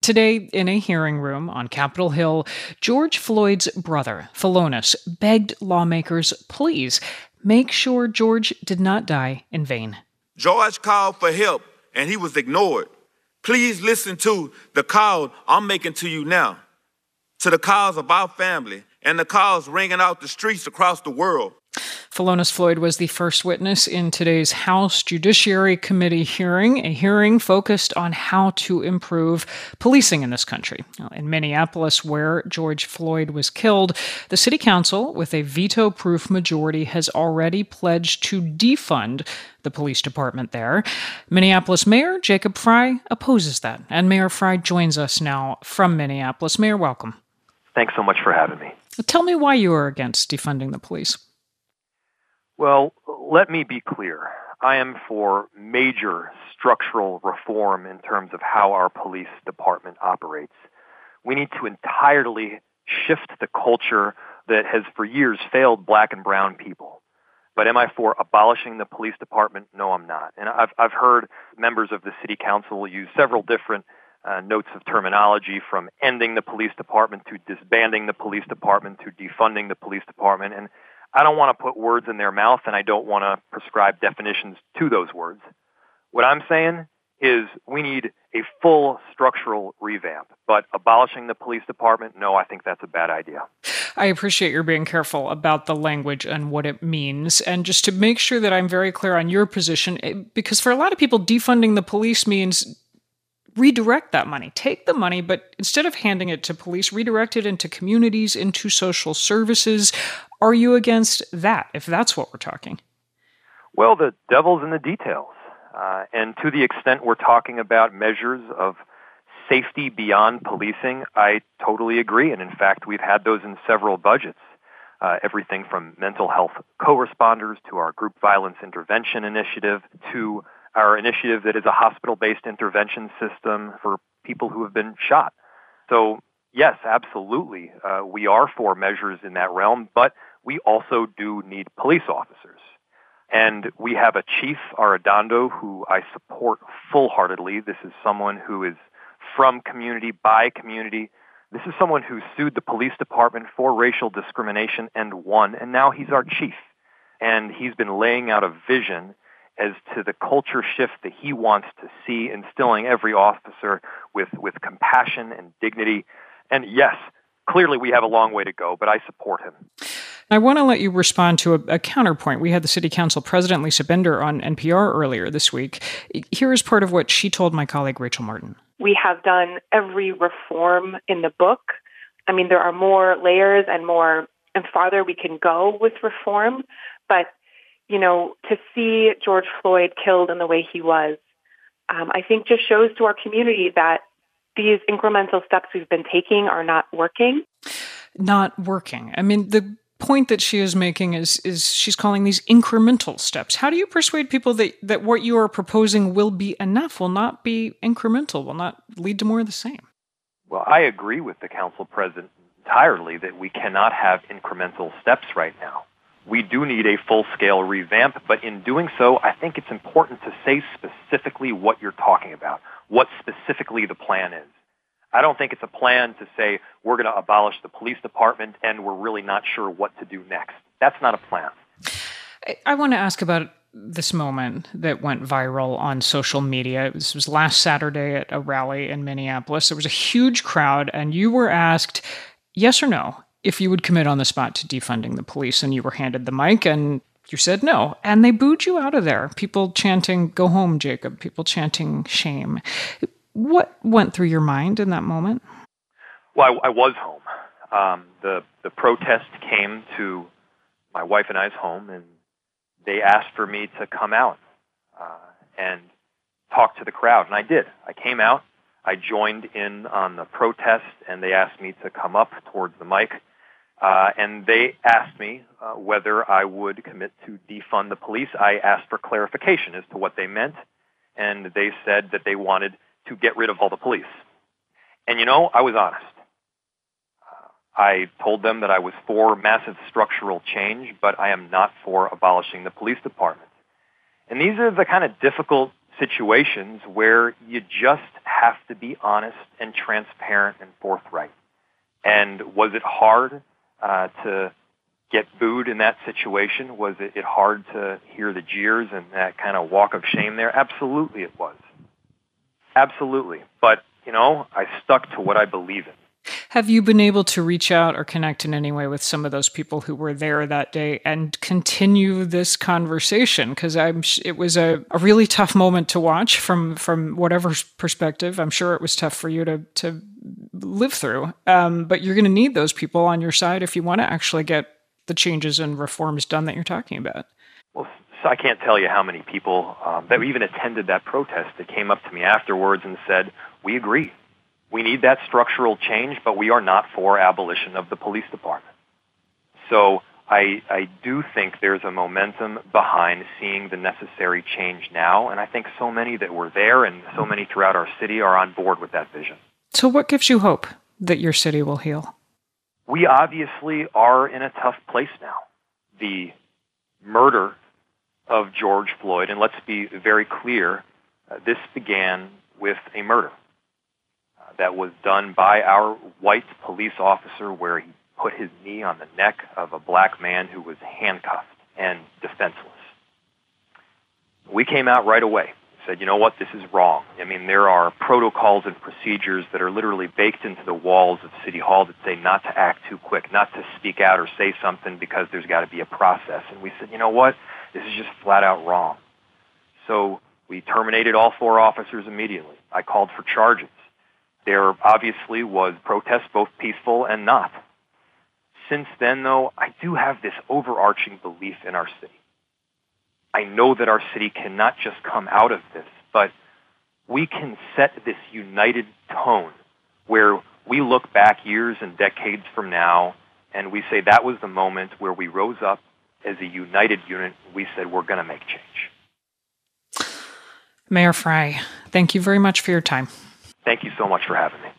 Today, in a hearing room on Capitol Hill, George Floyd's brother, Philonise, begged lawmakers, please make sure George did not die in vain. George called for help, and he was ignored. Please listen to the call I'm making to you now, to the calls of our family and the calls ringing out the streets across the world. Philonise Floyd was the first witness in today's House Judiciary Committee hearing, a hearing focused on how to improve policing in this country. In Minneapolis, where George Floyd was killed, the city council, with a veto-proof majority, has already pledged to defund the police department there. Minneapolis Mayor Jacob Frey opposes that, and Mayor Frey joins us now from Minneapolis. Mayor, welcome. Thanks so much for having me. Tell me why you are against defunding the police. Well, let me be clear. I am for major structural reform in terms of how our police department operates. We need to entirely shift the culture that has for years failed black and brown people. But am I for abolishing the police department? No, I'm not. And I've heard members of the city council use several different notes of terminology, from ending the police department to disbanding the police department to defunding the police department. And I don't want to put words in their mouth, and I don't want to prescribe definitions to those words. What I'm saying is we need a full structural revamp, but abolishing the police department, no, I think that's a bad idea. I appreciate your being careful about the language and what it means. And just to make sure that I'm very clear on your position, because for a lot of people, defunding the police means redirect that money. Take the money, but instead of handing it to police, redirect it into communities, into social services. Are you against that, if that's what we're talking? Well, the devil's in the details. And to the extent we're talking about measures of safety beyond policing, I totally agree. And in fact, we've had those in several budgets. Everything from mental health co-responders to our group violence intervention initiative to our initiative that is a hospital-based intervention system for people who have been shot. So, yes, absolutely, we are for measures in that realm, but we also do need police officers. And we have a chief, Arredondo, who I support full-heartedly. This is someone who is from community, by community. This is someone who sued the police department for racial discrimination and won, and now he's our chief. And he's been laying out a vision as to the culture shift that he wants to see, instilling every officer with compassion and dignity. And yes, clearly we have a long way to go, but I support him. I want to let you respond to a counterpoint. We had the City Council President, Lisa Binder, on NPR earlier this week. Here is part of what she told my colleague, Rachel Martin. We have done every reform in the book. I mean, there are more layers and farther we can go with reform. But, you know, to see George Floyd killed in the way he was, I think just shows to our community that these incremental steps we've been taking are not working. Not working. I mean, the point that she is making is she's calling these incremental steps. How do you persuade people that what you are proposing will be enough, will not be incremental, will not lead to more of the same? Well, I agree with the council president entirely that we cannot have incremental steps right now. We do need a full-scale revamp, but in doing so, I think it's important to say specifically what you're talking about, what specifically the plan is. I don't think it's a plan to say we're going to abolish the police department and we're really not sure what to do next. That's not a plan. I want to ask about this moment that went viral on social media. This was last Saturday at a rally in Minneapolis. There was a huge crowd, and you were asked, yes or no, if you would commit on the spot to defunding the police, and you were handed the mic, and you said no. And they booed you out of there. People chanting, "Go home, Jacob." People chanting, "Shame." What went through your mind in that moment? Well, I was home. The protest came to my wife and I's home, and they asked for me to come out and talk to the crowd, and I did. I came out. I joined in on the protest, and they asked me to come up towards the mic, and they asked me whether I would commit to defund the police. I asked for clarification as to what they meant, and they said that they wanted to get rid of all the police. And, you know, I was honest. I told them that I was for massive structural change, but I am not for abolishing the police department. And these are the kind of difficult situations where you just have to be honest and transparent and forthright. And was it hard to get booed in that situation? Was it hard to hear the jeers and that kind of walk of shame there? Absolutely it was. Absolutely. But, I stuck to what I believe in. Have you been able to reach out or connect in any way with some of those people who were there that day and continue this conversation? Because it was a really tough moment to watch from whatever perspective. I'm sure it was tough for you to live through. But you're going to need those people on your side if you want to actually get the changes and reforms done that you're talking about. Well, so I can't tell you how many people that even attended that protest that came up to me afterwards and said, we agree. We need that structural change, but we are not for abolition of the police department. So I do think there's a momentum behind seeing the necessary change now, and I think so many that were there and so many throughout our city are on board with that vision. So what gives you hope that your city will heal? We obviously are in a tough place now. The murder of George Floyd, and let's be very clear, this began with a murder that was done by our white police officer where he put his knee on the neck of a black man who was handcuffed and defenseless. We came out right away, said, you know what, this is wrong. I mean, there are protocols and procedures that are literally baked into the walls of City Hall that say not to act too quick, not to speak out or say something because there's got to be a process. And we said, you know what, this is just flat out wrong. So we terminated all 4 officers immediately. I called for charges. There obviously was protest, both peaceful and not. Since then, though, I do have this overarching belief in our city. I know that our city cannot just come out of this, but we can set this united tone where we look back years and decades from now and we say that was the moment where we rose up as a united unit. We said we're going to make change. Mayor Frey, thank you very much for your time. Thank you so much for having me.